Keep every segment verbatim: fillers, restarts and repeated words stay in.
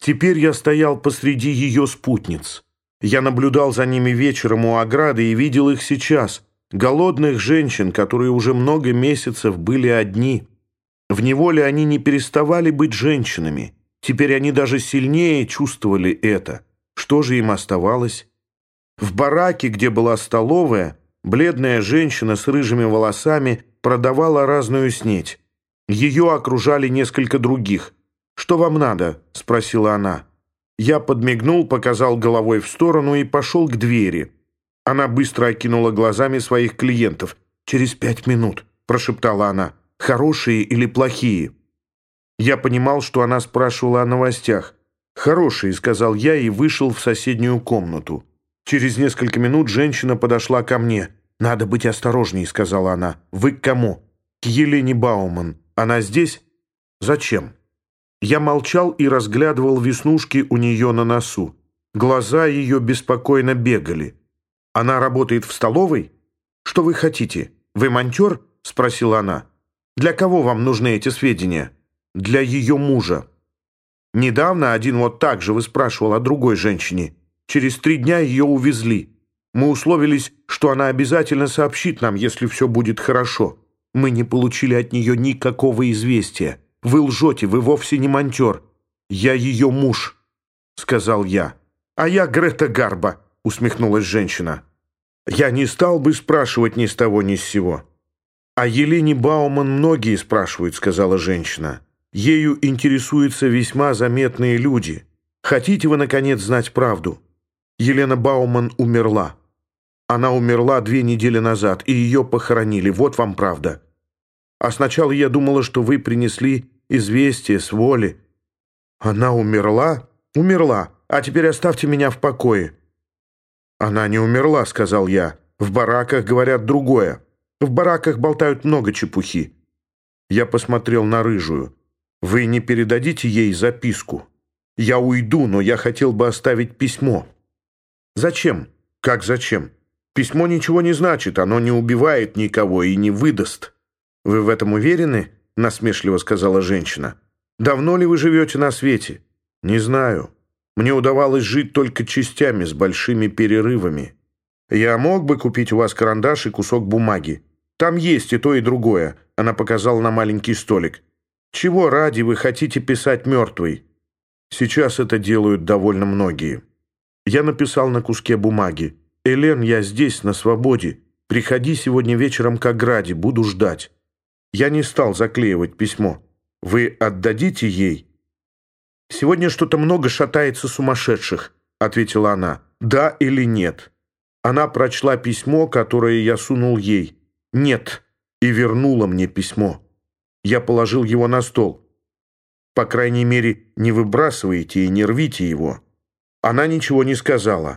Теперь я стоял посреди ее спутниц. Я наблюдал за ними вечером у ограды и видел их сейчас, голодных женщин, которые уже много месяцев были одни. В неволе они не переставали быть женщинами. Теперь они даже сильнее чувствовали это. Что же им оставалось? В бараке, где была столовая, бледная женщина с рыжими волосами продавала разную снеть. Ее окружали несколько других. «Что вам надо?» — спросила она. Я подмигнул, показал головой в сторону и пошел к двери. Она быстро окинула глазами своих клиентов. «Через пять минут», — прошептала она. «Хорошие или плохие?» Я понимал, что она спрашивала о новостях. «Хорошие», — сказал я и вышел в соседнюю комнату. Через несколько минут женщина подошла ко мне. «Надо быть осторожней», — сказала она. «Вы к кому?» «К Елене Бауман. Она здесь?» «Зачем?» Я молчал и разглядывал веснушки у нее на носу. Глаза ее беспокойно бегали. «Она работает в столовой?» «Что вы хотите? Вы монтер?» — спросила она. «Для кого вам нужны эти сведения?» «Для ее мужа». Недавно один вот так же выспрашивал о другой женщине. Через три дня ее увезли. Мы условились, что она обязательно сообщит нам, если все будет хорошо. Мы не получили от нее никакого известия. Вы лжете, вы вовсе не монтер. Я ее муж, сказал я. А я Грета Гарбо, усмехнулась женщина. Я не стал бы спрашивать ни с того, ни с сего. О Елене Бауман многие спрашивают, сказала женщина. Ею интересуются весьма заметные люди. Хотите вы, наконец, знать правду? Елена Бауман умерла. Она умерла две недели назад, и ее похоронили. Вот вам правда. А сначала я думала, что вы принесли известие с воли. Она умерла? Умерла. А теперь оставьте меня в покое. Она не умерла, сказал я. В бараках говорят другое. В бараках болтают много чепухи. Я посмотрел на рыжую. Вы не передадите ей записку? Я уйду, но я хотел бы оставить письмо. Зачем? Как зачем? Письмо ничего не значит, оно не убивает никого и не выдаст. Вы в этом уверены? Насмешливо сказала женщина. Давно ли вы живете на свете? Не знаю. Мне удавалось жить только частями, с большими перерывами. Я мог бы купить у вас карандаш и кусок бумаги. Там есть и то, и другое. Она показала на маленький столик. Чего ради вы хотите писать мертвый? Сейчас это делают довольно многие. Я написал на куске бумаги. «Элен, я здесь, на свободе. Приходи сегодня вечером к ограде, буду ждать». Я не стал заклеивать письмо. «Вы отдадите ей?» «Сегодня что-то много шатается сумасшедших», — ответила она. «Да или нет?» Она прочла письмо, которое я сунул ей. «Нет», и вернула мне письмо. Я положил его на стол. «По крайней мере, не выбрасывайте и не рвите его». Она ничего не сказала.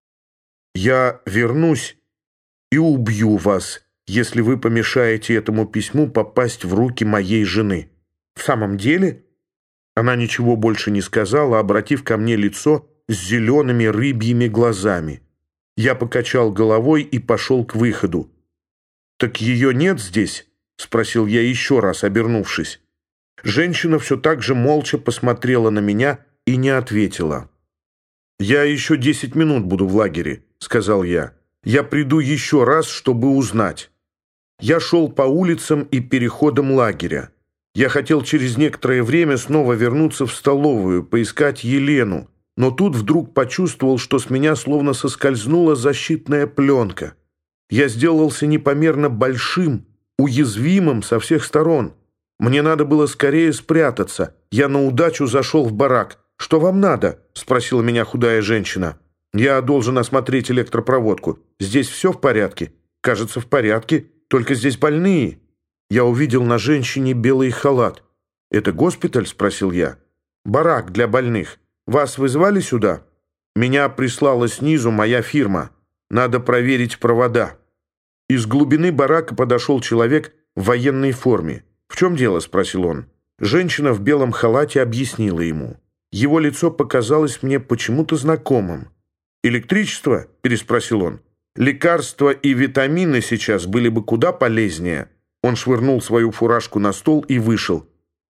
«Я вернусь и убью вас, если вы помешаете этому письму попасть в руки моей жены». «В самом деле?» Она ничего больше не сказала, обратив ко мне лицо с зелеными рыбьими глазами. Я покачал головой и пошел к выходу. «Так ее нет здесь?» — спросил я еще раз, обернувшись. Женщина все так же молча посмотрела на меня и не ответила. «Я еще десять минут буду в лагере», — сказал я. «Я приду еще раз, чтобы узнать». Я шел по улицам и переходам лагеря. Я хотел через некоторое время снова вернуться в столовую, поискать Елену, но тут вдруг почувствовал, что с меня словно соскользнула защитная пленка. Я сделался непомерно большим, уязвимым со всех сторон. Мне надо было скорее спрятаться. Я на удачу зашел в барак. «Что вам надо?» — спросила меня худая женщина. «Я должен осмотреть электропроводку. Здесь все в порядке?» «Кажется, в порядке. Только здесь больные». Я увидел на женщине белый халат. «Это госпиталь?» — спросил я. «Барак для больных. Вас вызывали сюда?» «Меня прислала снизу моя фирма. Надо проверить провода». Из глубины барака подошел человек в военной форме. «В чем дело?» — спросил он. Женщина в белом халате объяснила ему. Его лицо показалось мне почему-то знакомым. «Электричество?» — переспросил он. «Лекарства и витамины сейчас были бы куда полезнее». Он швырнул свою фуражку на стол и вышел.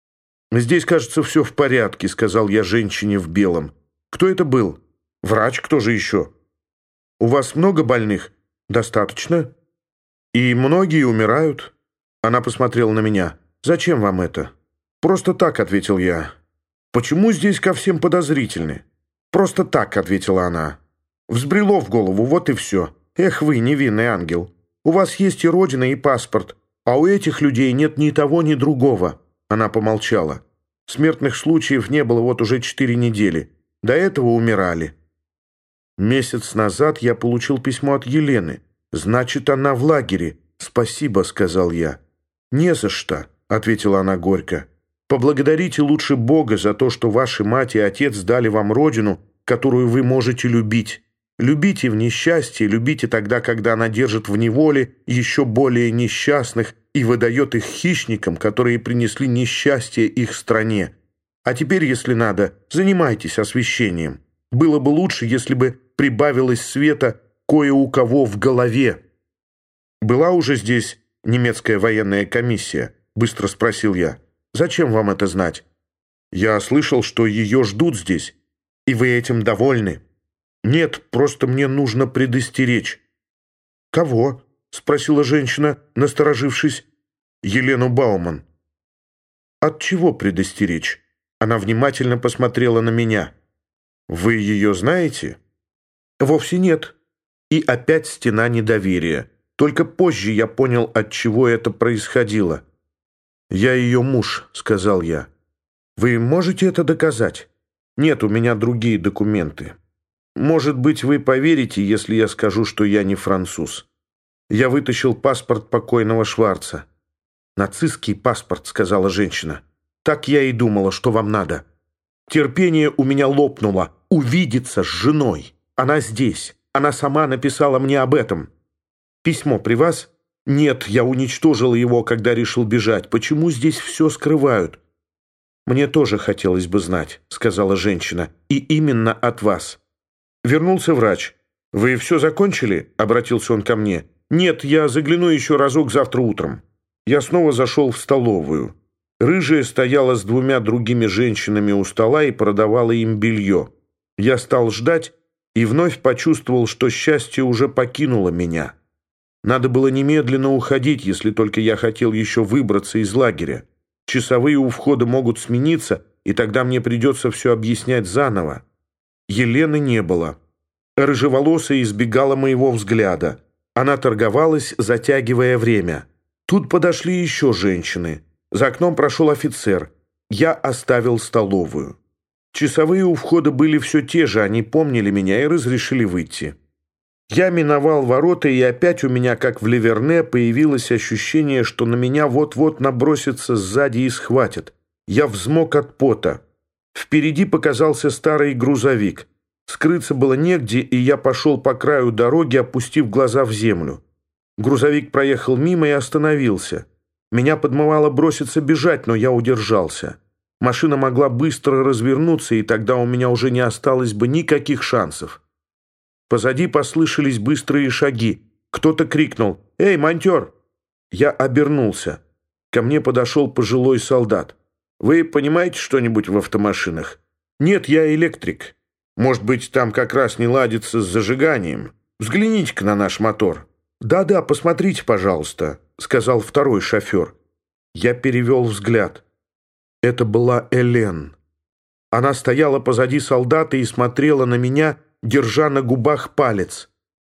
«Здесь, кажется, все в порядке», — сказал я женщине в белом. «Кто это был? Врач? Кто же еще?» «У вас много больных?» «Достаточно». «И многие умирают?» Она посмотрела на меня. «Зачем вам это?» «Просто так», — ответил я. «Почему здесь ко всем подозрительны?» «Просто так», — ответила она. «Взбрело в голову, вот и все. Эх вы, невинный ангел. У вас есть и родина, и паспорт, а у этих людей нет ни того, ни другого». Она помолчала. «Смертных случаев не было вот уже четыре недели. До этого умирали». «Месяц назад я получил письмо от Елены. Значит, она в лагере. Спасибо», — сказал я. «Не за что», — ответила она горько. «Поблагодарите лучше Бога за то, что ваши мать и отец дали вам родину, которую вы можете любить. Любите в несчастье, любите тогда, когда она держит в неволе еще более несчастных и выдает их хищникам, которые принесли несчастье их стране. А теперь, если надо, занимайтесь освещением. Было бы лучше, если бы прибавилось света кое у кого в голове». «Была уже здесь немецкая военная комиссия?» — быстро спросил я. «Зачем вам это знать?» «Я слышал, что ее ждут здесь. И вы этим довольны?» «Нет, просто мне нужно предостеречь». «Кого?» — спросила женщина, насторожившись. «Елену Бауман». «От чего предостеречь?» Она внимательно посмотрела на меня. «Вы ее знаете?» «Вовсе нет». И опять стена недоверия. Только позже я понял, от чего это происходило. «Я ее муж», — сказал я. «Вы можете это доказать?» «Нет, у меня другие документы. Может быть, вы поверите, если я скажу, что я не француз. Я вытащил паспорт покойного Шварца». «Нацистский паспорт», — сказала женщина. «Так я и думала, что вам надо. Терпение у меня лопнуло. Увидеться с женой. Она здесь. Она сама написала мне об этом. Письмо при вас?» «Нет, я уничтожил его, когда решил бежать. Почему здесь все скрывают?» «Мне тоже хотелось бы знать», — сказала женщина. «И именно от вас». Вернулся врач. «Вы все закончили?» — обратился он ко мне. «Нет, я загляну еще разок завтра утром». Я снова зашел в столовую. Рыжая стояла с двумя другими женщинами у стола и продавала им белье. Я стал ждать и вновь почувствовал, что счастье уже покинуло меня. Надо было немедленно уходить, если только я хотел еще выбраться из лагеря. Часовые у входа могут смениться, и тогда мне придется все объяснять заново. Елены не было. Рыжеволосая избегала моего взгляда. Она торговалась, затягивая время. Тут подошли еще женщины. За окном прошел офицер. Я оставил столовую. Часовые у входа были все те же, они помнили меня и разрешили выйти. Я миновал ворота, и опять у меня, как в Ливерне, появилось ощущение, что на меня вот-вот набросятся сзади и схватят. Я взмок от пота. Впереди показался старый грузовик. Скрыться было негде, и я пошел по краю дороги, опустив глаза в землю. Грузовик проехал мимо и остановился. Меня подмывало броситься бежать, но я удержался. Машина могла быстро развернуться, и тогда у меня уже не осталось бы никаких шансов. Позади послышались быстрые шаги. Кто-то крикнул: «Эй, монтер!» Я обернулся. Ко мне подошел пожилой солдат. «Вы понимаете что-нибудь в автомашинах?» «Нет, я электрик. Может быть, там как раз не ладится с зажиганием. Взгляните-ка на наш мотор». «Да-да, посмотрите, пожалуйста», — сказал второй шофер. Я перевел взгляд. Это была Элен. Она стояла позади солдата и смотрела на меня, держа на губах палец.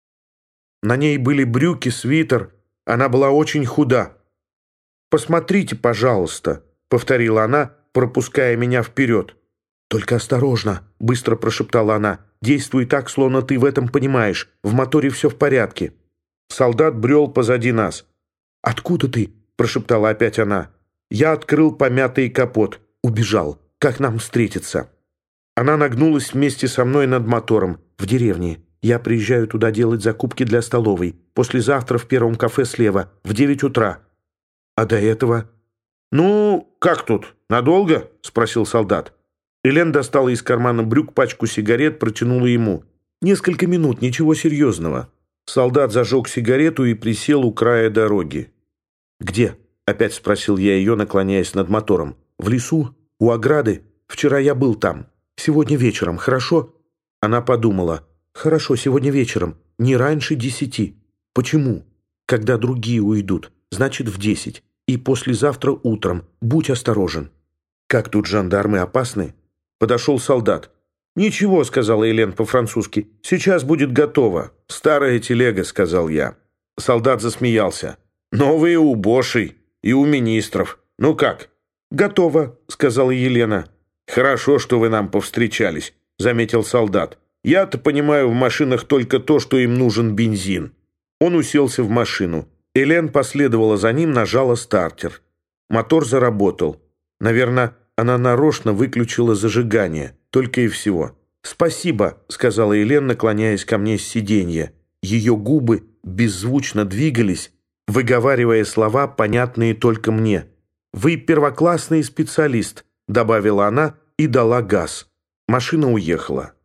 На ней были брюки, свитер. Она была очень худа. «Посмотрите, пожалуйста», — повторила она, пропуская меня вперед. «Только осторожно», — быстро прошептала она. «Действуй так, словно ты в этом понимаешь. В моторе все в порядке». Солдат брел позади нас. «Откуда ты?» — прошептала опять она. Я открыл помятый капот. Убежал. Как нам встретиться? Она нагнулась вместе со мной над мотором. «В деревне. Я приезжаю туда делать закупки для столовой. Послезавтра в первом кафе слева. В девять утра». «А до этого?» «Ну, как тут? Надолго?» — спросил солдат. Элен достала из кармана брюк пачку сигарет, протянула ему. «Несколько минут, ничего серьезного». Солдат зажег сигарету и присел у края дороги. «Где?» — опять спросил я ее, наклоняясь над мотором. «В лесу. у ограды. Вчера я был там. Сегодня вечером, хорошо?» Она подумала. «Хорошо, сегодня вечером. Не раньше десяти. Почему? Когда другие уйдут. Значит, в десять. И послезавтра утром. Будь осторожен». «Как тут жандармы опасны?» Подошел солдат. «Ничего», — сказала Елен по-французски. «Сейчас будет готово. Старая телега», — сказал я. Солдат засмеялся. «Новые у Бошей и у министров. Ну как?» «Готово», — сказала Елена. «Хорошо, что вы нам повстречались», — заметил солдат. «Я-то понимаю в машинах только то, что им нужен бензин». Он уселся в машину. Елен последовала за ним, нажала стартер. Мотор заработал. Наверное, она нарочно выключила зажигание. Только и всего. «Спасибо», — сказала Елен, наклоняясь ко мне с сиденья. Ее губы беззвучно двигались, выговаривая слова, понятные только мне. «Вы первоклассный специалист», — добавила она и дала газ. Машина уехала.